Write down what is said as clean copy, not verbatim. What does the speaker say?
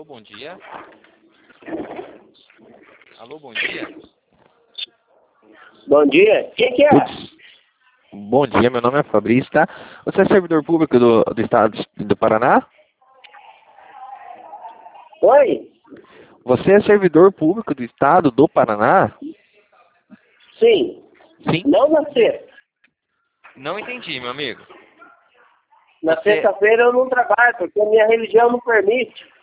bom dia. Alô, bom dia. Bom dia. Quem que é? Bom dia, meu nome é Fabrício, tá? Você é servidor público do estado do Paraná? Oi? Você é servidor público do estado do Paraná? Sim. Sim? Não na sexta. Não entendi, meu amigo. Na Você- sexta-feira eu não trabalho, porque a minha religião não permite.